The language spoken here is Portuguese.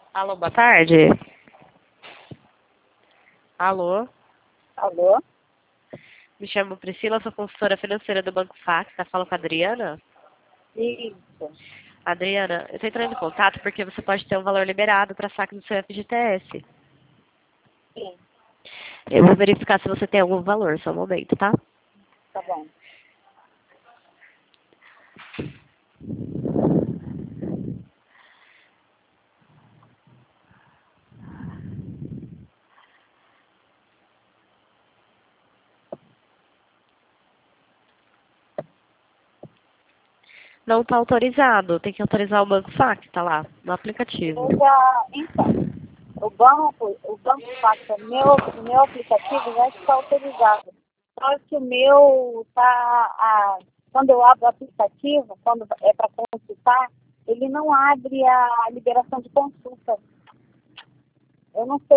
Alô, boa tarde. Alô, Alô? me chamo Priscila, sou consultora financeira do Banco Fax. Tá falando com a Adriana? Isso. Adriana, eu estou entrando em contato porque você pode ter um valor liberado para saque do seu FGTS. Sim, Eu vou verificar se você tem algum valor, só um momento, tá? tá bom. Não está autorizado, tem que autorizar o Banco Fax, tá lá, no aplicativo. Então, o banco passa o meu aplicativo já está autorizado. Só que o meu quando eu abro o aplicativo, quando é para consultar, ele não abre a liberação de consulta. Eu não sei